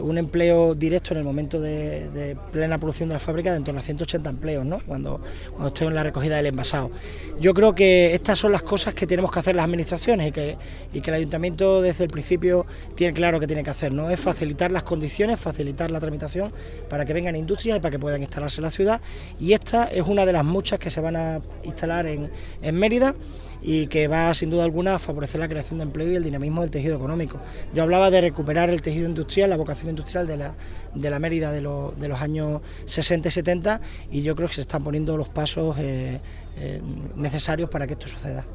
Un empleo directo en el momento de plena producción de la fábrica de en torno a 180 empleos, ¿no? Cuando esté en la recogida del envasado. Yo creo que estas son las cosas que tenemos que hacer las administraciones y que el ayuntamiento desde el principio tiene claro que tiene que hacer, ¿no? Es facilitar las condiciones, facilitar la tramitación para que vengan industrias y para que puedan instalarse en la ciudad, y esta es una de las muchas que se van a instalar en Mérida y que va sin duda alguna a favorecer la creación de empleo y el dinamismo del tejido económico. Yo hablaba de recuperar el tejido industrial, la vocación industrial de la Mérida de los años 60 y 70, y yo creo que se están poniendo los pasos necesarios para que esto suceda.